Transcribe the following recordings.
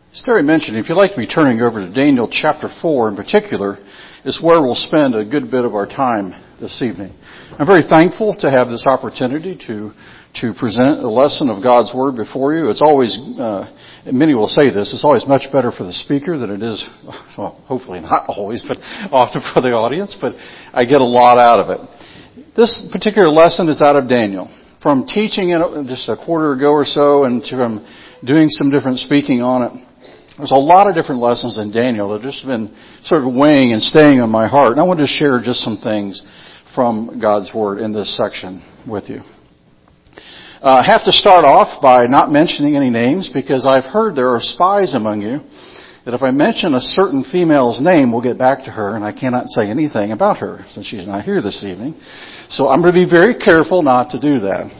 As Terry mentioned, if you'd like to be turning over to Daniel chapter 4 in particular, is where we'll spend a good bit of our time this evening. I'm very thankful to have this opportunity to present a lesson of God's Word before you. It's always, many will say this, it's always much better for the speaker than it is, well, hopefully not always, but often for the audience, but I get a lot out of it. This particular lesson is out of Daniel. From teaching it just a quarter ago or so and from doing some different speaking on it, there's a lot of different lessons in Daniel that have just been sort of weighing and staying on my heart. And I want to share just some things from God's Word in this section with you. I have to start off by not mentioning any names because I've heard there are spies among you that if I mention a certain female's name, we'll get back to her and I cannot say anything about her since she's not here this evening. So I'm going to be very careful not to do that.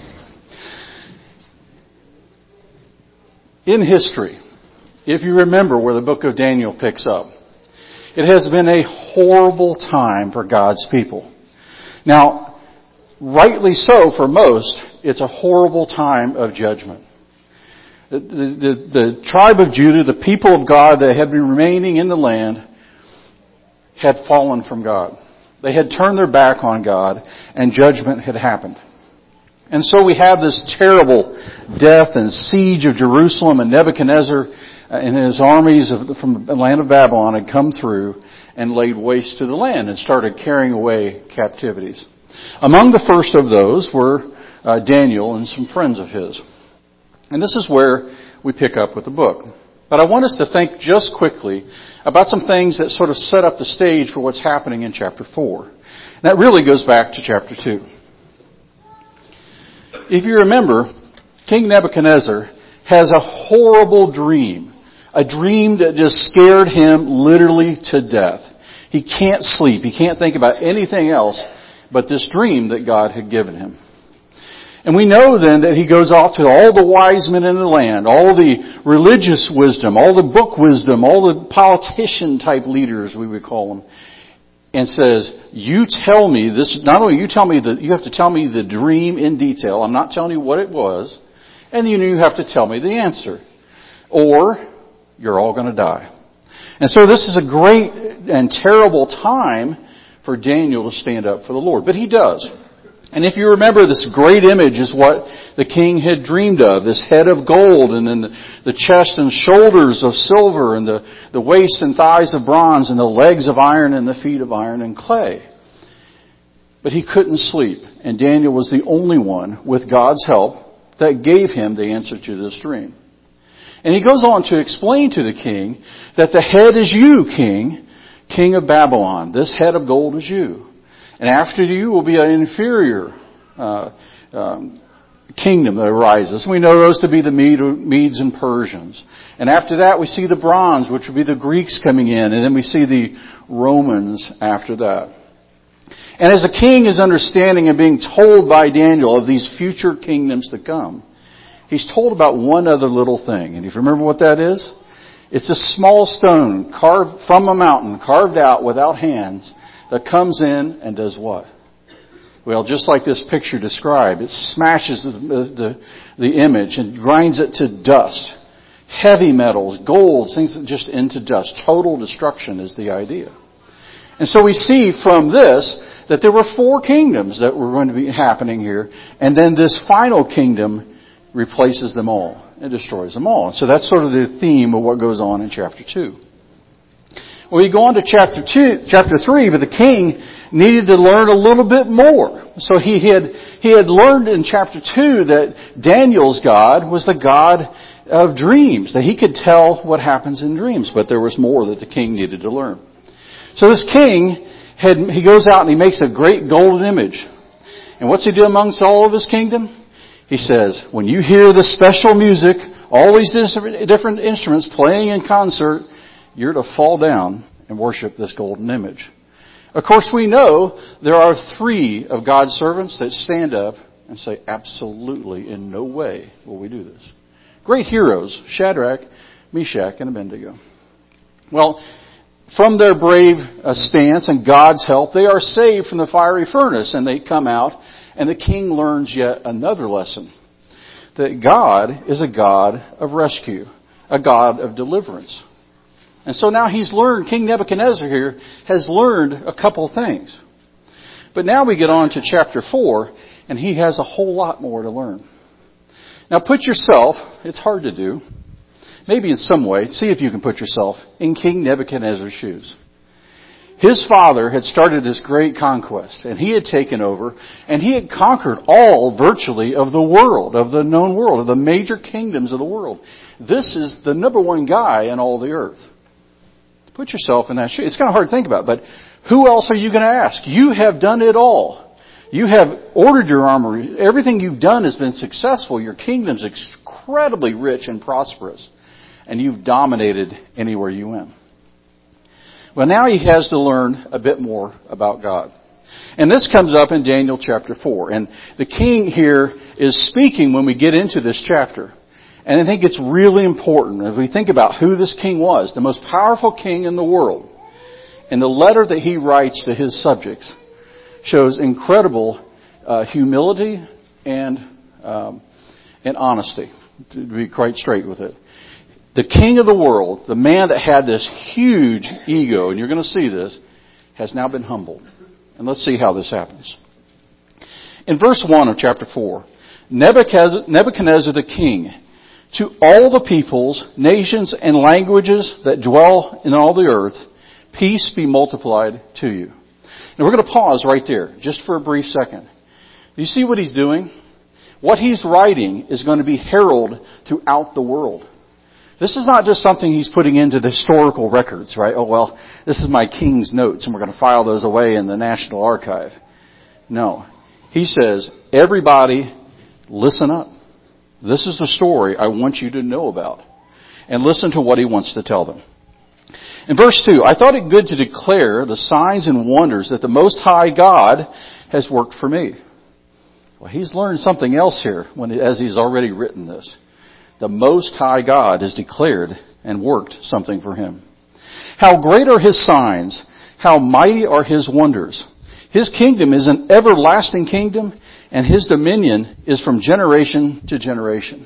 In history, if you remember where the book of Daniel picks up, it has been a horrible time for God's people. Now, rightly so for most, it's a horrible time of judgment. The tribe of Judah, the people of God that had been remaining in the land, had fallen from God. They had turned their back on God, and judgment had happened. And so we have this terrible death and siege of Jerusalem, and Nebuchadnezzar and his armies from the land of Babylon had come through and laid waste to the land and started carrying away captivities. Among the first of those were Daniel and some friends of his. And this is where we pick up with the book. But I want us to think just quickly about some things that sort of set up the stage for what's happening in chapter 4. And that really goes back to chapter 2. If you remember, King Nebuchadnezzar has a horrible dream. A dream that just scared him literally to death. He can't sleep. He can't think about anything else but this dream that God had given him. And we know then that he goes off to all the wise men in the land, all the religious wisdom, all the book wisdom, all the politician type leaders, we would call them, and says, you tell me this, not only you tell me that, you have to tell me the dream in detail. I'm not telling you what it was. And you have to tell me the answer. Or you're all going to die. And so this is a great and terrible time for Daniel to stand up for the Lord. But he does. And if you remember, this great image is what the king had dreamed of. This head of gold and then the chest and shoulders of silver and the waist and thighs of bronze and the legs of iron and the feet of iron and clay. But he couldn't sleep. And Daniel was the only one, with God's help, that gave him the answer to this dream. And he goes on to explain to the king that the head is you, king of Babylon. This head of gold is you. And after you will be an inferior kingdom that arises. We know those to be the Medes and Persians. And after that we see the bronze, which will be the Greeks coming in. And then we see the Romans after that. And as the king is understanding and being told by Daniel of these future kingdoms to come, he's told about one other little thing. And if you remember what that is, it's a small stone carved from a mountain, carved out without hands, that comes in and does what? Well, just like this picture described, it smashes the image and grinds it to dust. Heavy metals, gold, things that just into dust. Total destruction is the idea. And so we see from this that there were 4 kingdoms that were going to be happening here. And then this final kingdom replaces them all and destroys them all. So that's sort of the theme of what goes on in chapter 2. Well, you go on to chapter 3, but the king needed to learn a little bit more. So he had learned in chapter 2 that Daniel's God was the God of dreams, that he could tell what happens in dreams, but there was more that the king needed to learn. So this king, he goes out and he makes a great golden image. And what's he do amongst all of his kingdom? He says, when you hear the special music, all these different instruments playing in concert, you're to fall down and worship this golden image. Of course, we know there are 3 of God's servants that stand up and say, absolutely, in no way will we do this. Great heroes, Shadrach, Meshach, and Abednego. Well, from their brave stance and God's help, they are saved from the fiery furnace, and they come out, and the king learns yet another lesson. That God is a God of rescue. a God of deliverance. And so now he's learned, King Nebuchadnezzar here has learned a couple things. But now we get on to chapter 4, and he has a whole lot more to learn. Now put yourself, it's hard to do, maybe in some way, see if you can put yourself in King Nebuchadnezzar's shoes. His father had started this great conquest, and he had taken over, and he had conquered all virtually of the world, of the known world, of the major kingdoms of the world. This is the number one guy in all the earth. Put yourself in that shoe. It's kind of hard to think about, but who else are you going to ask? You have done it all. You have ordered your armory. Everything you've done has been successful. Your kingdom's incredibly rich and prosperous, and you've dominated anywhere you went. Well, now he has to learn a bit more about God. And this comes up in Daniel chapter 4. And the king here is speaking when we get into this chapter. And I think it's really important as we think about who this king was, the most powerful king in the world. And the letter that he writes to his subjects shows incredible humility and honesty, to be quite straight with it. The king of the world, the man that had this huge ego, and you're going to see this, has now been humbled. And let's see how this happens. In verse 1 of chapter 4, Nebuchadnezzar the king, to all the peoples, nations, and languages that dwell in all the earth, peace be multiplied to you. Now we're going to pause right there, just for a brief second. Do you see what he's doing? What he's writing is going to be heralded throughout the world. This is not just something he's putting into the historical records, right? Oh, well, this is my king's notes, and we're going to file those away in the National Archive. No. He says, everybody, listen up. This is the story I want you to know about. And listen to what he wants to tell them. In verse 2, I thought it good to declare the signs and wonders that the Most High God has worked for me. Well, he's learned something else here as he's already written this. The Most High God has declared and worked something for him. How great are his signs, how mighty are his wonders. His kingdom is an everlasting kingdom, and his dominion is from generation to generation.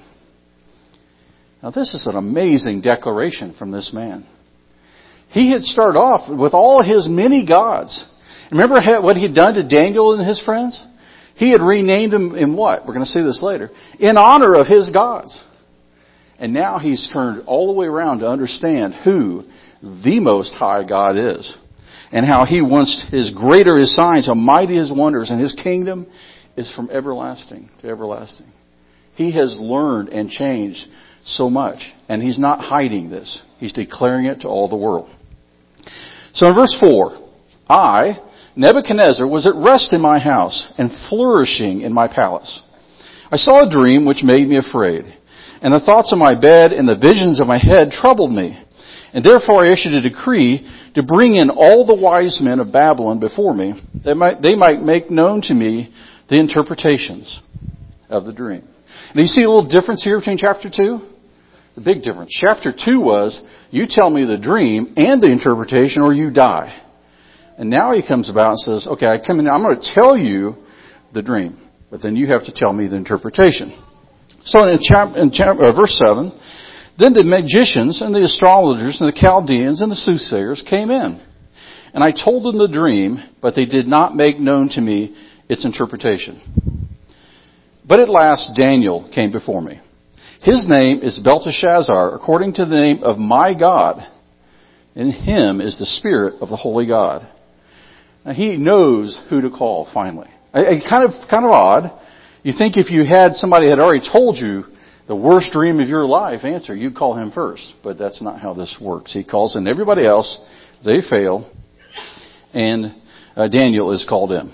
Now this is an amazing declaration from this man. He had started off with all his many gods. Remember what he had done to Daniel and his friends? He had renamed them in what? We're going to see this later. In honor of his gods. And now he's turned all the way around to understand who the Most High God is. And how he wants his greater his signs, how mighty his wonders, and his kingdom is from everlasting to everlasting. He has learned and changed so much. And he's not hiding this. He's declaring it to all the world. So in verse 4, I, Nebuchadnezzar, was at rest in my house and flourishing in my palace. I saw a dream which made me afraid. And the thoughts of my bed and the visions of my head troubled me. And therefore I issued a decree to bring in all the wise men of Babylon before me, that they might make known to me the interpretations of the dream. Now you see a little difference here between chapter 2? The big difference. Chapter 2 was, you tell me the dream and the interpretation or you die. And now he comes about and says, okay, I'm going to tell you the dream, but then you have to tell me the interpretation. So in verse 7, then the magicians and the astrologers and the Chaldeans and the soothsayers came in. And I told them the dream, but they did not make known to me its interpretation. But at last Daniel came before me. His name is Belteshazzar, according to the name of my God. In him is the Spirit of the Holy God. Now he knows who to call finally. Kind of odd. You think if you had somebody had already told you the worst dream of your life answer, you'd call him first. But that's not how this works. He calls in everybody else. They fail. And Daniel is called in.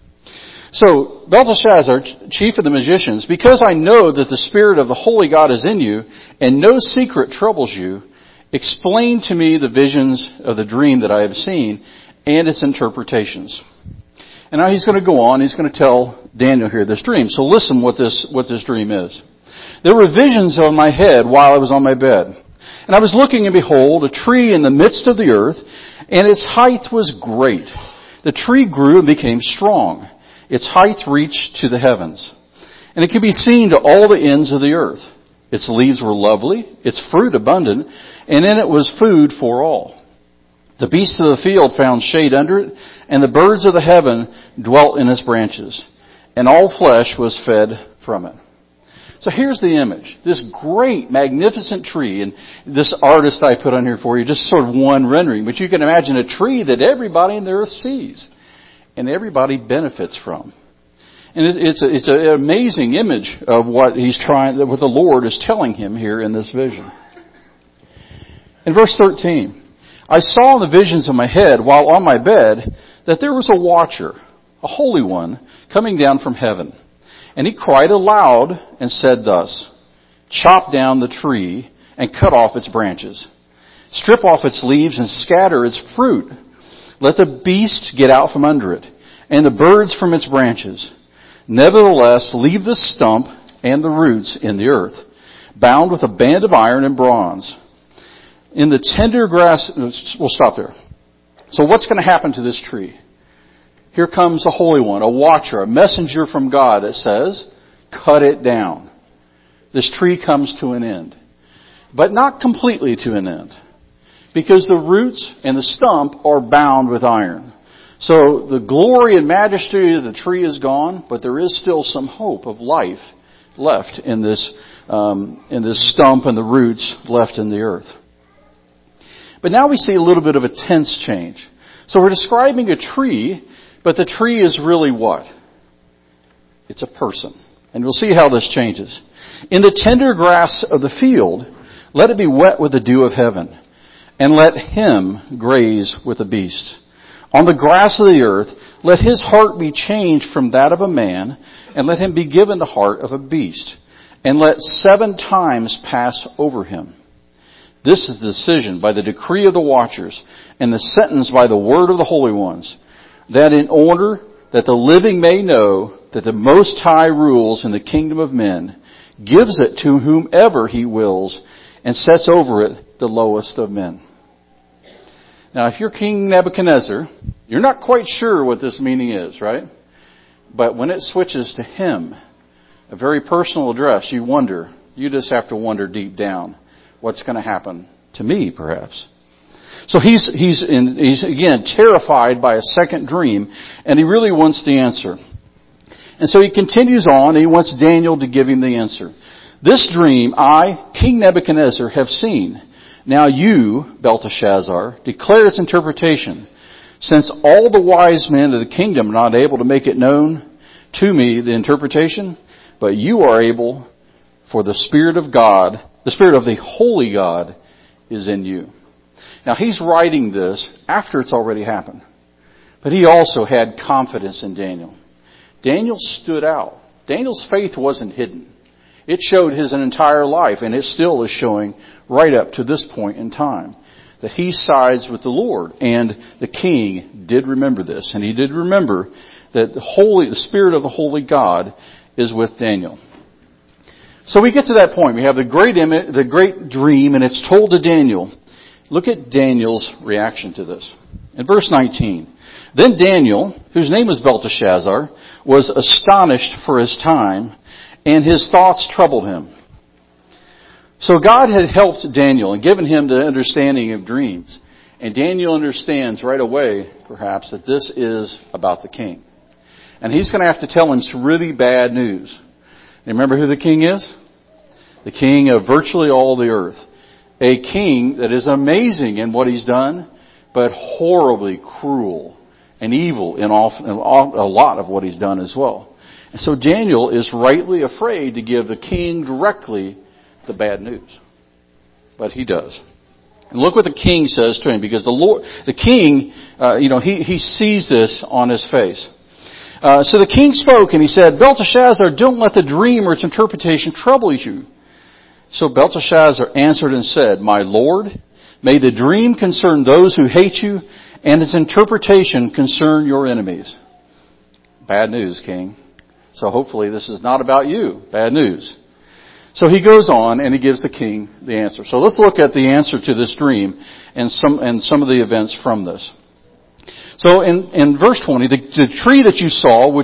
So, Belteshazzar, chief of the magicians, because I know that the Spirit of the Holy God is in you, and no secret troubles you, explain to me the visions of the dream that I have seen, and its interpretations. And now he's going to go on, he's going to tell Daniel here this dream. So listen what this dream is. There were visions on my head while I was on my bed. And I was looking, and behold, a tree in the midst of the earth, and its height was great. The tree grew and became strong. Its height reached to the heavens. And it could be seen to all the ends of the earth. Its leaves were lovely, its fruit abundant, and in it was food for all. The beasts of the field found shade under it, and the birds of the heaven dwelt in its branches. And all flesh was fed from it. So here's the image. This great, magnificent tree, and this artist I put on here for you, just sort of one rendering, but you can imagine a tree that everybody in the earth sees, and everybody benefits from. And it's an amazing image of what what the Lord is telling him here in this vision. In verse 13, I saw in the visions of my head while on my bed that there was a watcher, a holy one, coming down from heaven. And he cried aloud and said thus, chop down the tree and cut off its branches. Strip off its leaves and scatter its fruit. Let the beasts get out from under it, and the birds from its branches. Nevertheless, leave the stump and the roots in the earth, bound with a band of iron and bronze. In the tender grass, we'll stop there. So what's going to happen to this tree? Here comes the Holy One, a watcher, a messenger from God that says, cut it down. This tree comes to an end. But not completely to an end. Because the roots and the stump are bound with iron. So the glory and majesty of the tree is gone, but there is still some hope of life left in this stump and the roots left in the earth. But now we see a little bit of a tense change. So we're describing a tree, but the tree is really what? It's a person. And we'll see how this changes. In the tender grass of the field, let it be wet with the dew of heaven, and let him graze with the beasts. On the grass of the earth, let his heart be changed from that of a man, and let him be given the heart of a beast, and let 7 times pass over him. This is the decision by the decree of the watchers, and the sentence by the word of the holy ones, that in order that the living may know that the Most High rules in the kingdom of men, gives it to whomever he wills, and sets over it the lowest of men. Now, if you're King Nebuchadnezzar, you're not quite sure what this meaning is, right? But when it switches to him, a very personal address, you just have to wonder deep down, what's going to happen to me, perhaps? So he's again terrified by a second dream, and he really wants the answer. And so he continues on, and he wants Daniel to give him the answer. This dream I, King Nebuchadnezzar, have seen. Now you, Belteshazzar, declare its interpretation. Since all the wise men of the kingdom are not able to make it known to me, the interpretation, but you are able, for the Spirit of God, the Spirit of the Holy God is in you. Now he's writing this after it's already happened. But he also had confidence in Daniel. Daniel stood out. Daniel's faith wasn't hidden. It showed his entire life, and it still is showing right up to this point in time, that he sides with the Lord. And the king did remember this, and he did remember that the Spirit of the Holy God is with Daniel. So we get to that point. We have the great dream, and it's told to Daniel. Look at Daniel's reaction to this. In verse 19, then Daniel, whose name was Belteshazzar, was astonished for his time, and his thoughts troubled him. So God had helped Daniel and given him the understanding of dreams. And Daniel understands right away, perhaps, that this is about the king. And he's going to have to tell him some really bad news. You remember who the king is? The king of virtually all the earth. A king that is amazing in what he's done, but horribly cruel and evil in a lot of what he's done as well. And so Daniel is rightly afraid to give the king directly the bad news. But he does. And look what the king says to him, because the king, he sees this on his face. So the king spoke and he said, Belteshazzar, don't let the dream or its interpretation trouble you. So Belteshazzar answered and said, my lord, may the dream concern those who hate you, and its interpretation concern your enemies. Bad news, king. So hopefully this is not about you. Bad news. So he goes on and he gives the king the answer. So let's look at the answer to this dream and some of the events from this. So in verse 20, the tree that you saw, which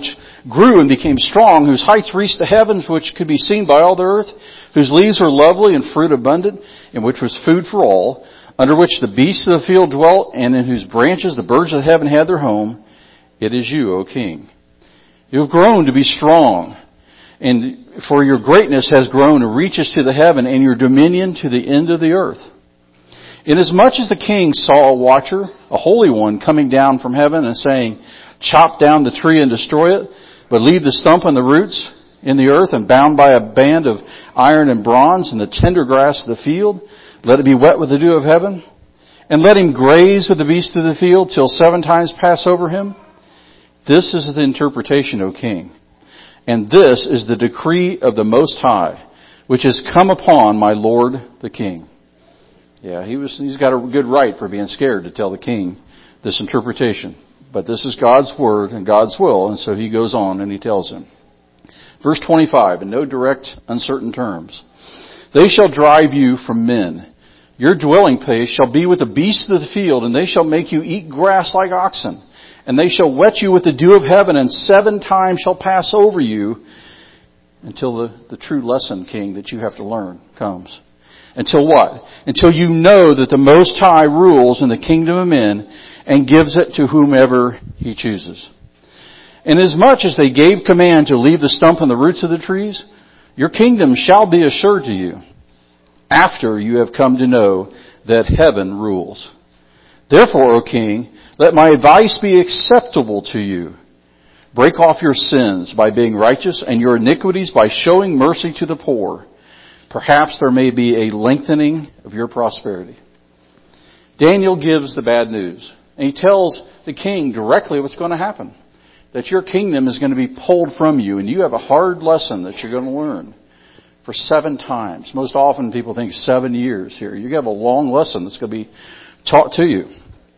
grew and became strong, whose heights reached the heavens, which could be seen by all the earth, whose leaves were lovely and fruit abundant, in which was food for all, under which the beasts of the field dwelt, and in whose branches the birds of heaven had their home. It is you, O King. You have grown to be strong, and for your greatness has grown and reaches to the heaven, and your dominion to the end of the earth. Inasmuch as the king saw a watcher, a holy one, coming down from heaven and saying, chop down the tree and destroy it, but leave the stump and the roots in the earth, and bound by a band of iron and bronze and the tender grass of the field, let it be wet with the dew of heaven, and let him graze with the beasts of the field till 7 times pass over him. This is the interpretation, O king, and this is the decree of the Most High, which has come upon my lord the king. Yeah, he's got a good right for being scared to tell the king this interpretation. But this is God's word and God's will, and so he goes on and he tells him. Verse 25, in no direct, uncertain terms. They shall drive you from men. Your dwelling place shall be with the beasts of the field, and they shall make you eat grass like oxen. And they shall wet you with the dew of heaven, and 7 times shall pass over you until the true lesson, king, that you have to learn comes. Until what? Until you know that the Most High rules in the kingdom of men and gives it to whomever he chooses. Inasmuch as they gave command to leave the stump and the roots of the trees, your kingdom shall be assured to you after you have come to know that heaven rules. Therefore, O king, let my advice be acceptable to you. Break off your sins by being righteous and your iniquities by showing mercy to the poor. Perhaps there may be a lengthening of your prosperity. Daniel gives the bad news. And he tells the king directly what's going to happen. That your kingdom is going to be pulled from you, and you have a hard lesson that you're going to learn for 7 times. Most often people think 7 years here. You have a long lesson that's going to be taught to you.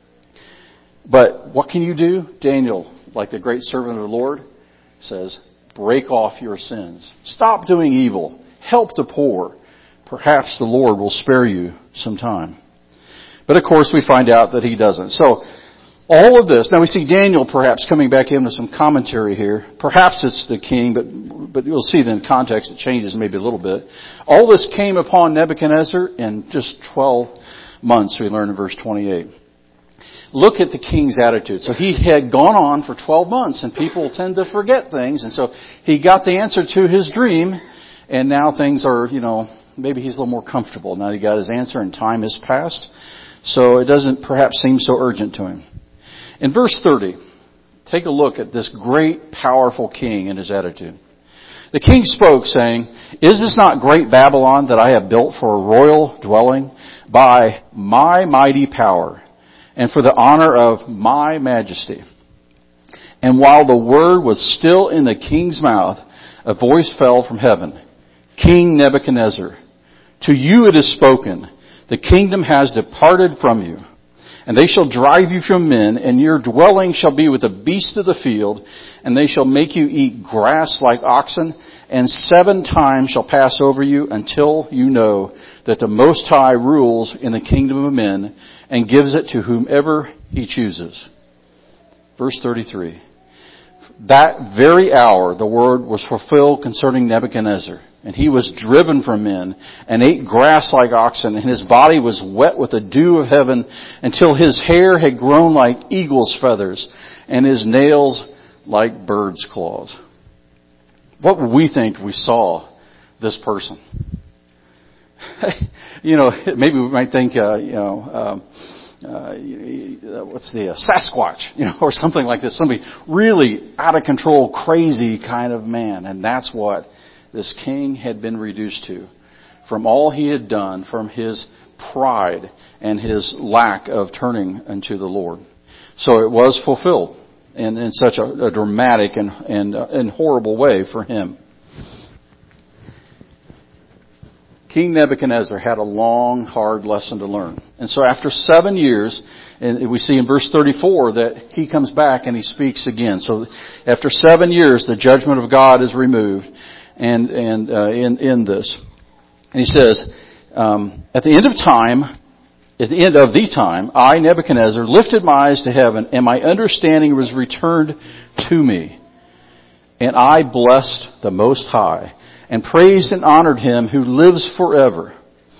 But what can you do? Daniel, like the great servant of the Lord, says, break off your sins. Stop doing evil. Help the poor. Perhaps the Lord will spare you some time. But of course we find out that he doesn't. So all of this, now we see Daniel perhaps coming back in with some commentary here. Perhaps it's the king, but you'll see that in context it changes maybe a little bit. All this came upon Nebuchadnezzar in just 12 months, we learn in verse 28. Look at the king's attitude. So he had gone on for 12 months, and people tend to forget things, and so he got the answer to his dream, and now things are, maybe he's a little more comfortable. Now he got his answer and time has passed, so it doesn't perhaps seem so urgent to him. In verse 30, take a look at this great, powerful king and his attitude. The king spoke, saying, Is this not great Babylon that I have built for a royal dwelling by my mighty power and for the honor of my majesty? And while the word was still in the king's mouth, a voice fell from heaven. King Nebuchadnezzar, to you it is spoken, the kingdom has departed from you. And they shall drive you from men, and your dwelling shall be with the beasts of the field, and they shall make you eat grass like oxen, and 7 times shall pass over you until you know that the Most High rules in the kingdom of men and gives it to whomever he chooses. Verse 33. That very hour the word was fulfilled concerning Nebuchadnezzar. And he was driven from men and ate grass like oxen, and his body was wet with the dew of heaven until his hair had grown like eagle's feathers and his nails like bird's claws. What would we think if we saw this person? Maybe we might think, what's the Sasquatch, or something like this. Somebody really out of control, crazy kind of man. And that's what this king had been reduced to from all he had done, from his pride and his lack of turning unto the Lord. So it was fulfilled in such a dramatic and horrible way for him. King Nebuchadnezzar had a long, hard lesson to learn. And so after 7 years, and we see in verse 34 that he comes back and he speaks again. So after 7 years, the judgment of God is removed. And in this, and he says, at the end of the time, I, Nebuchadnezzar, lifted my eyes to heaven, and my understanding was returned to me. And I blessed the Most High and praised and honored him who lives forever.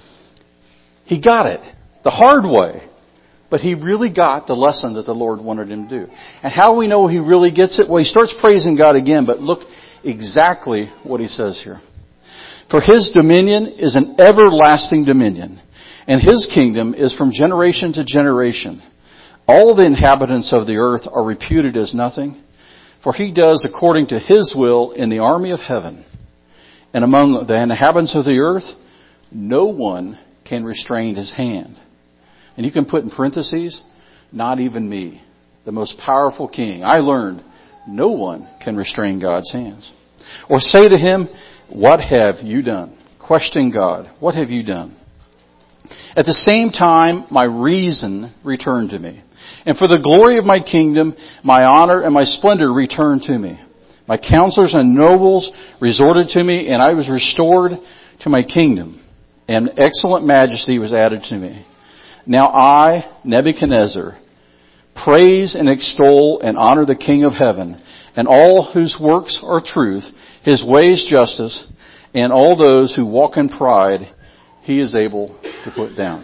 He got it the hard way, but he really got the lesson that the Lord wanted him to do. And how do we know he really gets it? Well, he starts praising God again, but look exactly what he says here. For his dominion is an everlasting dominion, and his kingdom is from generation to generation. All the inhabitants of the earth are reputed as nothing, for he does according to his will in the army of heaven. And among the inhabitants of the earth, no one can restrain his hand. And you can put in parentheses, not even me, the most powerful king. I learned no one can restrain God's hands. Or say to him, what have you done? Question God, what have you done? At the same time, my reason returned to me. And for the glory of my kingdom, my honor and my splendor returned to me. My counselors and nobles resorted to me, and I was restored to my kingdom. And excellent majesty was added to me. Now I, Nebuchadnezzar, praise and extol and honor the King of heaven, and all whose works are truth, his ways justice, and all those who walk in pride, he is able to put down.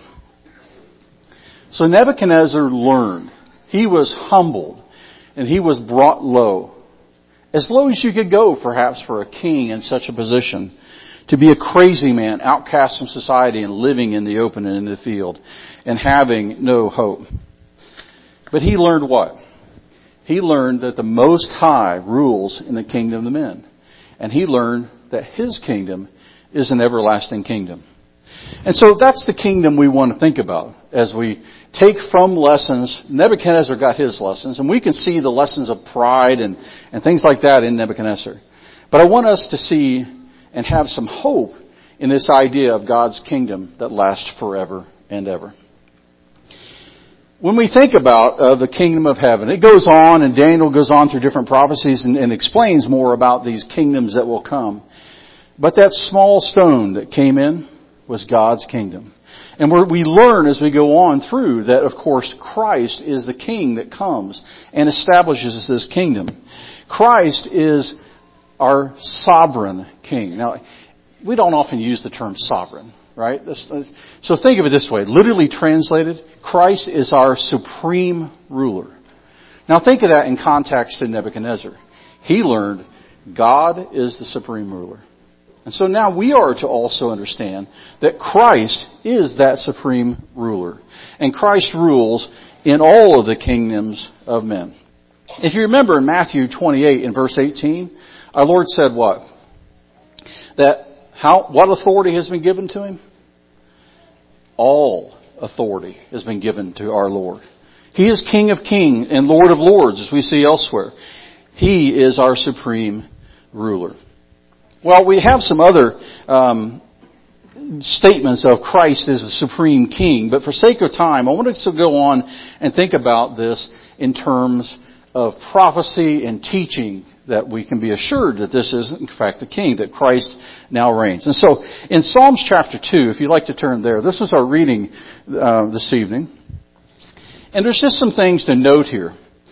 So Nebuchadnezzar learned. He was humbled, and he was brought low. As low as you could go, perhaps, for a king in such a position. To be a crazy man, outcast from society and living in the open and in the field and having no hope. But he learned what? He learned that the Most High rules in the kingdom of the men. And he learned that his kingdom is an everlasting kingdom. And so that's the kingdom we want to think about as we take from lessons. Nebuchadnezzar got his lessons, and we can see the lessons of pride and things like that in Nebuchadnezzar. But I want us to see and have some hope in this idea of God's kingdom that lasts forever and ever. When we think about the kingdom of heaven, it goes on, and Daniel goes on through different prophecies and explains more about these kingdoms that will come. But that small stone that came in was God's kingdom. And we learn as we go on through that, of course, Christ is the king that comes and establishes this kingdom. Christ is our sovereign king. Now, we don't often use the term sovereign, right? So think of it this way. Literally translated, Christ is our supreme ruler. Now think of that in context to Nebuchadnezzar. He learned God is the supreme ruler. And so now we are to also understand that Christ is that supreme ruler. And Christ rules in all of the kingdoms of men. If you remember in Matthew 28 in verse 18, our Lord said what? What authority has been given to him? All authority has been given to our Lord. He is King of kings and Lord of lords, as we see elsewhere. He is our supreme ruler. Well, we have some other statements of Christ as the supreme king, but for sake of time, I want us to go on and think about this in terms of prophecy and teaching, that we can be assured that this is, in fact, the king, that Christ now reigns. And so, in Psalms chapter 2, if you'd like to turn there, this is our reading this evening. And there's just some things to note here.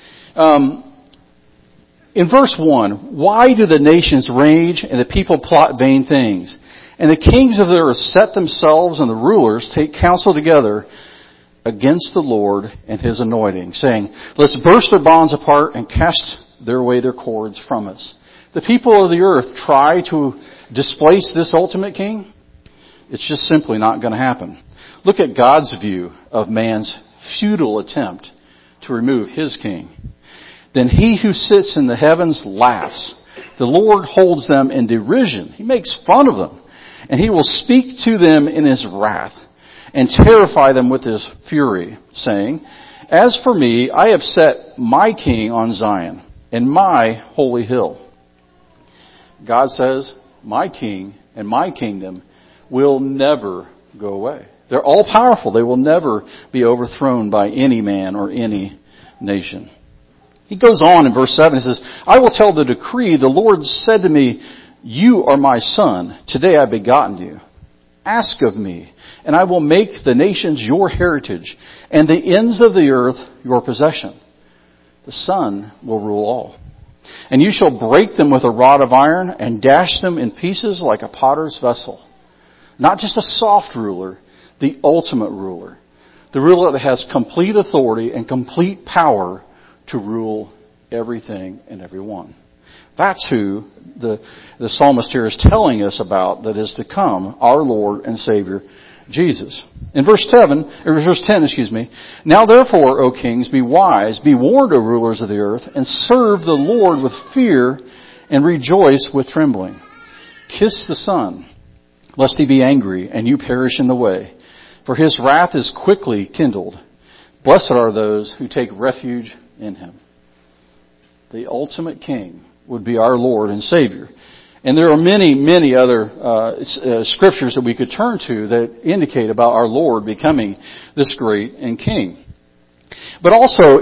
In verse 1, why do the nations rage and the people plot vain things? And the kings of the earth set themselves and the rulers take counsel together against the Lord and his anointing, saying, let's burst their bonds apart and cast away their cords from us. The people of the earth try to displace this ultimate king. It's just simply not going to happen. Look at God's view of man's futile attempt to remove his king. Then he who sits in the heavens laughs. The Lord holds them in derision. He makes fun of them. And he will speak to them in his wrath and terrify them with his fury, saying, as for me, I have set my king on Zion, in my holy hill. God says, my king and my kingdom will never go away. They're all powerful. They will never be overthrown by any man or any nation. He goes on in verse 7, he says, I will tell the decree, the Lord said to me, you are my son, today I begotten you. Ask of me, and I will make the nations your heritage, and the ends of the earth your possession. The Son will rule all. And you shall break them with a rod of iron and dash them in pieces like a potter's vessel. Not just a soft ruler, the ultimate ruler. The ruler that has complete authority and complete power to rule everything and everyone. That's who the psalmist here is telling us about that is to come, our Lord and Savior, Jesus. In verse 10, Now therefore, O kings, be wise, be warned, O rulers of the earth, and serve the Lord with fear and rejoice with trembling. Kiss the Son, lest he be angry and you perish in the way, for his wrath is quickly kindled. Blessed are those who take refuge in him. The ultimate King would be our Lord and Savior. And there are many, many other scriptures that we could turn to that indicate about our Lord becoming this great and King. But also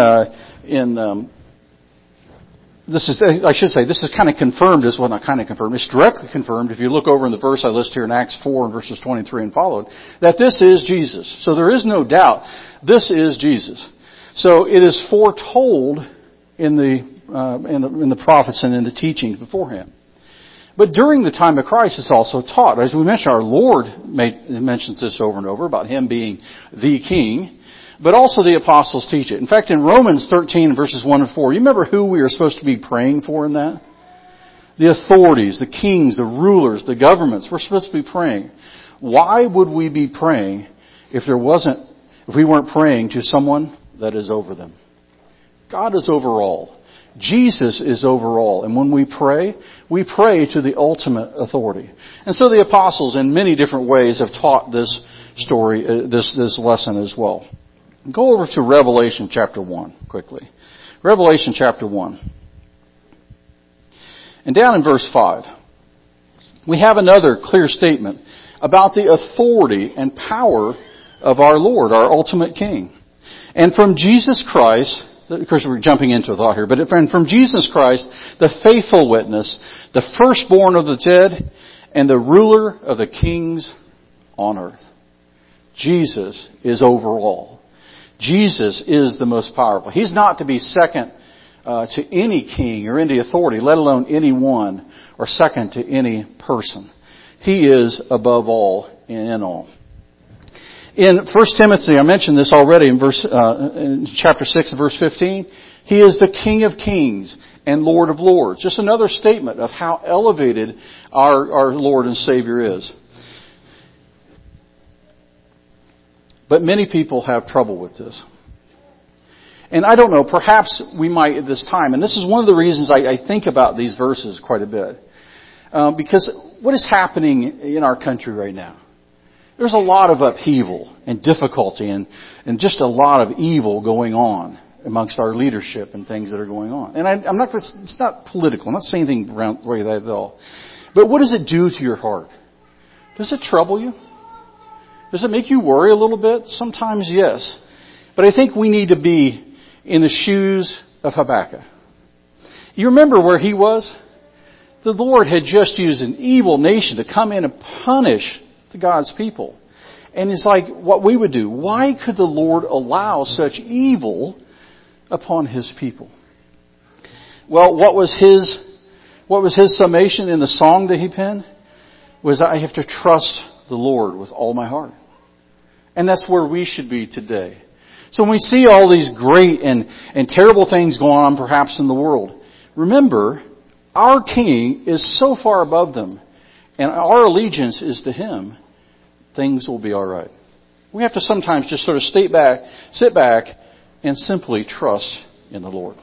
this is kind of confirmed not kind of confirmed. It's directly confirmed if you look over in the verse I list here in Acts 4 and verses 23 and followed, that this is Jesus. So there is no doubt this is Jesus. So it is foretold in the prophets and in the teachings beforehand. But during the time of Christ, it's also taught. As we mentioned, our Lord mentions this over and over about Him being the King. But also the apostles teach it. In fact, in Romans 13, verses 1 and 4, you remember who we are supposed to be praying for in that? The authorities, the kings, the rulers, the governments. We're supposed to be praying. Why would we be praying if we weren't praying to someone that is over them? God is over all. Jesus is over all. And when we pray to the ultimate authority. And so the apostles in many different ways have taught this story, this lesson as well. Go over to Revelation chapter 1 quickly. Revelation chapter 1. And down in verse 5, we have another clear statement about the authority and power of our Lord, our ultimate King. And from Jesus Christ, of course we're jumping into a thought here, but from Jesus Christ, the faithful witness, the firstborn of the dead, and the ruler of the kings on earth. Jesus is over all. Jesus is the most powerful. He's not to be second to any king or any authority, let alone anyone, or second to any person. He is above all and in all. In 1 Timothy, I mentioned this already in chapter 6 and verse 15, He is the King of kings and Lord of lords. Just another statement of how elevated our Lord and Savior is. But many people have trouble with this. And I don't know, perhaps we might at this time, and this is one of the reasons I think about these verses quite a bit. Because what is happening in our country right now? There's a lot of upheaval and difficulty and just a lot of evil going on amongst our leadership and things that are going on. And it's not political. I'm not saying anything around the way that at all. But what does it do to your heart? Does it trouble you? Does it make you worry a little bit? Sometimes, yes. But I think we need to be in the shoes of Habakkuk. You remember where he was? The Lord had just used an evil nation to come in and punish God's people. And it's like what we would do. Why could the Lord allow such evil upon His people? Well, what was his summation in the song that he penned? Was I have to trust the Lord with all my heart. And that's where we should be today. So when we see all these great and terrible things going on perhaps in the world, remember, our King is so far above them, and our allegiance is to Him, things will be all right. We have to sometimes just sort of sit back, and simply trust in the Lord.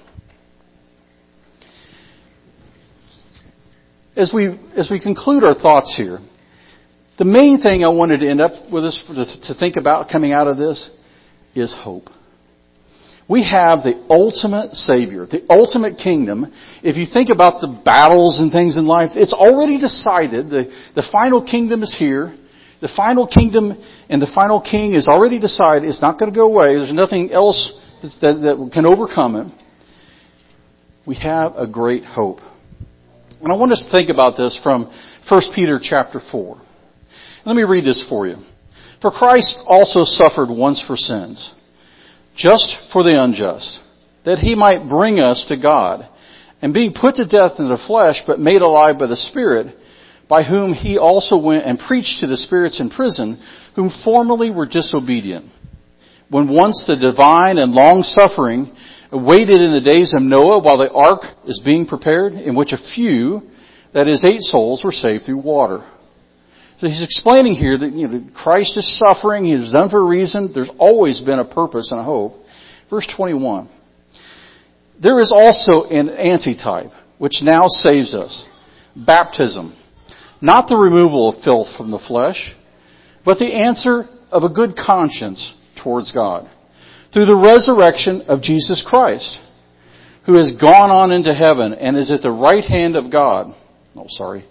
As we conclude our thoughts here, the main thing I wanted to end up with us to think about coming out of this is hope. We have the ultimate Savior, the ultimate kingdom. If you think about the battles and things in life, it's already decided. The final kingdom is here. The final kingdom and the final king is already decided. It's not going to go away. There's nothing else that can overcome it. We have a great hope. And I want us to think about this from 1 Peter chapter 4. Let me read this for you. For Christ also suffered once for sins, just for the unjust, that He might bring us to God, and being put to death in the flesh, but made alive by the Spirit, by whom he also went and preached to the spirits in prison, whom formerly were disobedient. When once the divine and long-suffering waited in the days of Noah while the ark is being prepared, in which a few, that is 8 souls, were saved through water. So he's explaining here that Christ is suffering. He is done for a reason. There's always been a purpose and a hope. Verse 21. There is also an antitype, which now saves us. Baptism. Not the removal of filth from the flesh, but the answer of a good conscience towards God, through the resurrection of Jesus Christ, who has gone on into heaven and is at the right hand of God. Oh, sorry.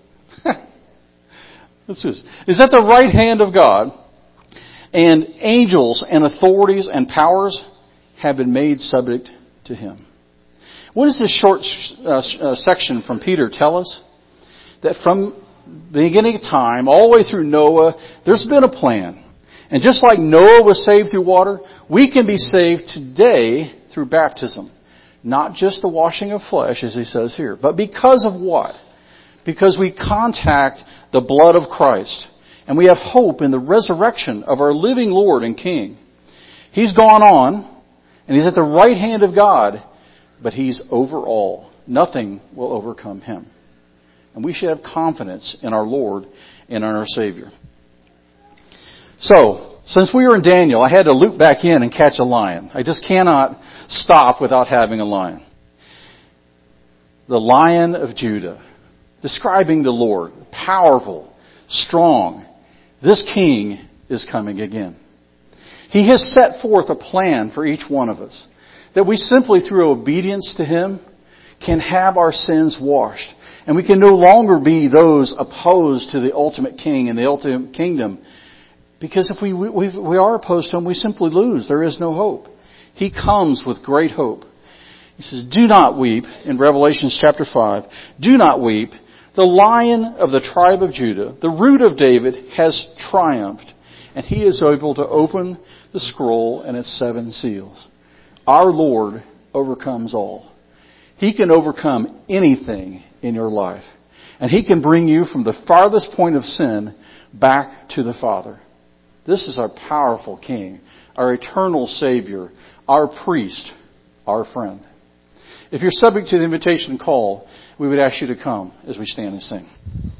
Is at the right hand of God, and angels and authorities and powers have been made subject to him. What does this short section from Peter tell us? That from the beginning of time, all the way through Noah, there's been a plan. And just like Noah was saved through water, we can be saved today through baptism. Not just the washing of flesh, as he says here, but because of what? Because we contact the blood of Christ. And we have hope in the resurrection of our living Lord and King. He's gone on, and he's at the right hand of God, but he's over all. Nothing will overcome him. And we should have confidence in our Lord and in our Savior. So, since we were in Daniel, I had to loop back in and catch a lion. I just cannot stop without having a lion. The Lion of Judah, describing the Lord, powerful, strong. This King is coming again. He has set forth a plan for each one of us, that we simply, through obedience to him, can have our sins washed. And we can no longer be those opposed to the ultimate King and the ultimate kingdom. Because if we are opposed to him, we simply lose. There is no hope. He comes with great hope. He says, do not weep, in Revelation chapter 5. Do not weep. The Lion of the tribe of Judah, the Root of David, has triumphed. And he is able to open the scroll and its 7 seals. Our Lord overcomes all. He can overcome anything in your life. And he can bring you from the farthest point of sin back to the Father. This is our powerful King, our eternal Savior, our priest, our friend. If you're subject to the invitation call, we would ask you to come as we stand and sing.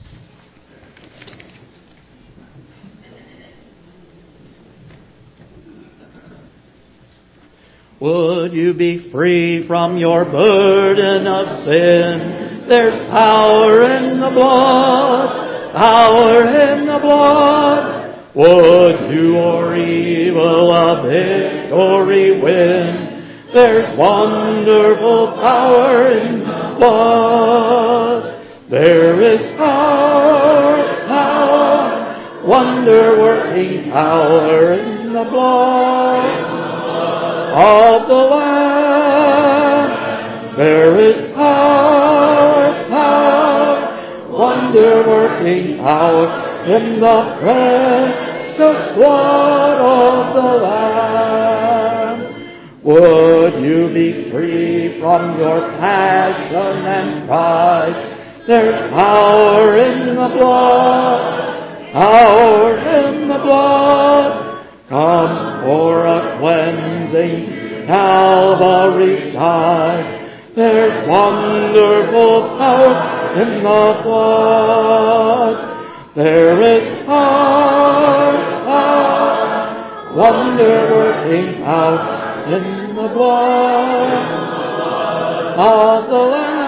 Would you be free from your burden of sin? There's power in the blood, power in the blood. Would you or evil a victory win? There's wonderful power in the blood. There is power, power, wonder-working power in the blood of the Lamb. There is power, power, wonder-working power in the precious blood of the Lamb. Would you be free from your passion and pride? There's power in the blood, power in the blood. Come for a cleansing, Calvary's tide. There's wonderful power in the blood. There is power, power, wonder-working power in the blood of the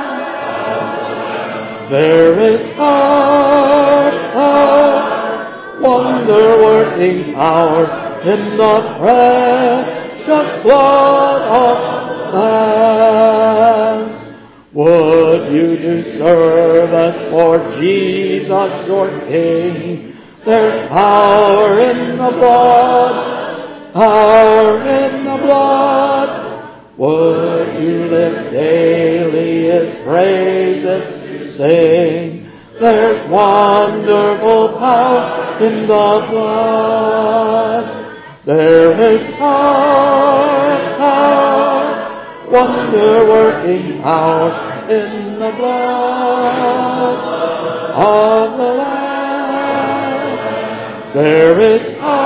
Lamb. There is power, power, wonder-working power in the precious blood of the Lamb. Would you do service for Jesus your King? There's power in the blood, power in the blood. Would you live daily His praises to sing? There's wonderful power in the blood. There is power, power, wonder-working power in the blood of the Lamb. There is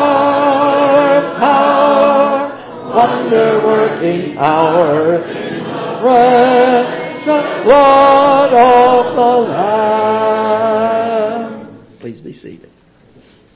power, wonder-working power, precious blood of the Lamb. Please be seated.